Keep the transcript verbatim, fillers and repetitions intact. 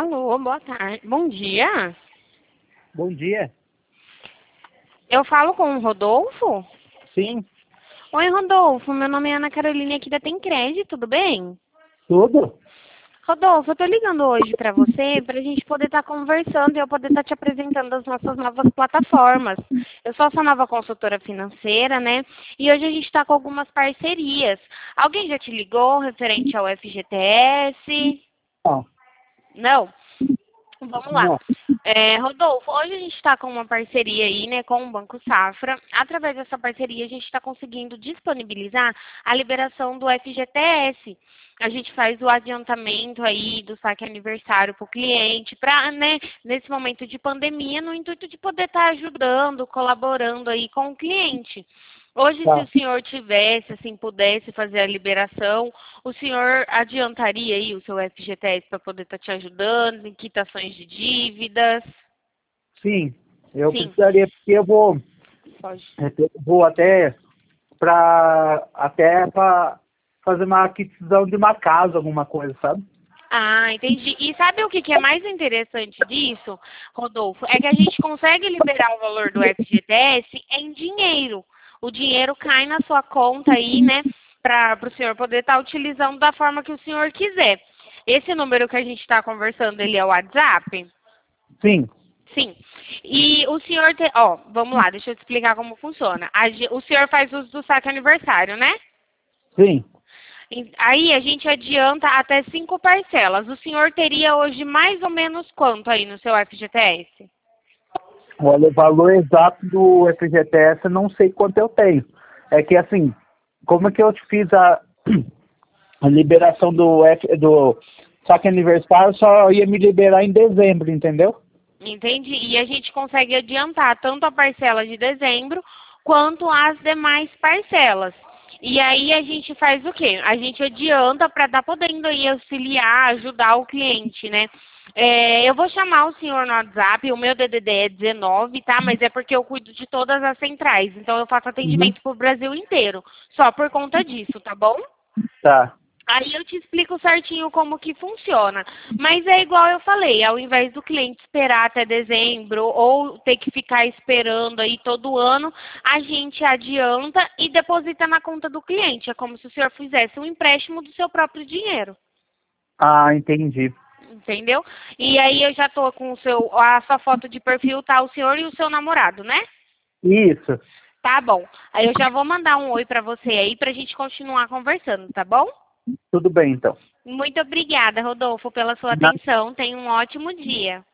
Alô, boa tarde. Bom dia. Bom dia. Eu falo com o Rodolfo? Sim. Oi, Rodolfo. Meu nome é Ana Carolina aqui da Tem Crédito, tudo bem? Tudo? Rodolfo, eu tô ligando hoje pra você pra gente poder estar conversando e eu poder estar te apresentando as nossas novas plataformas. Eu sou essa nova consultora financeira, né? E hoje a gente tá com algumas parcerias. Alguém já te ligou referente ao F G T S? Não. Não? Vamos lá. Não. É, Rodolfo, hoje a gente está com uma parceria aí, né, com o Banco Safra. Através dessa parceria, a gente está conseguindo disponibilizar a liberação do F G T S. A gente faz o adiantamento aí do saque aniversário para o cliente, para, né, nesse momento de pandemia, no intuito de poder estar ajudando, colaborando aí com o cliente. Hoje, Tá. se o senhor tivesse, assim, pudesse fazer a liberação, o senhor adiantaria aí o seu F G T S para poder estar te ajudando em quitações de dívidas? Sim. Eu Sim, precisaria, porque eu vou, pode. eu vou até para até para fazer uma aquisição de uma casa, alguma coisa, sabe? Ah, entendi. E sabe o que que é mais interessante disso, Rodolfo? É que a gente consegue liberar o valor do F G T S em dinheiro. O dinheiro cai na sua conta aí, né, para o senhor poder estar utilizando da forma que o senhor quiser. Esse número que a gente está conversando, ele é o WhatsApp? Sim. Sim. E o senhor tem... Ó, vamos lá, deixa eu te explicar como funciona. A ge- O senhor faz uso do saque aniversário, né? Sim. E- Aí a gente adianta até cinco parcelas. O senhor teria hoje mais ou menos quanto aí no seu F G T S? Olha, o valor exato do F G T S eu não sei quanto eu tenho. É que assim, como é que eu fiz a, a liberação do F, do saque aniversário, só ia me liberar em dezembro, entendeu? Entende? E a gente consegue adiantar tanto a parcela de dezembro quanto as demais parcelas. E aí a gente faz o quê? A gente adianta para estar podendo aí auxiliar, ajudar o cliente, né? É, eu vou chamar o senhor no WhatsApp, o meu D D D é dezenove, tá? Mas é porque eu cuido de todas as centrais, então eu faço Uhum. atendimento pro Brasil inteiro, só por conta disso, tá bom? Tá. Aí eu te explico certinho como que funciona. Mas é igual eu falei, ao invés do cliente esperar até dezembro ou ter que ficar esperando aí todo ano, a gente adianta e deposita na conta do cliente. É como se o senhor fizesse um empréstimo do seu próprio dinheiro. Ah, entendi. Entendeu? E aí eu já tô com o seu, a sua foto de perfil, tá o senhor e o seu namorado, né? Isso. Tá bom. Aí eu já vou mandar um oi pra você aí pra gente continuar conversando, tá bom? Tudo bem, então. Muito obrigada, Rodolfo, pela sua atenção. Tenha um ótimo dia.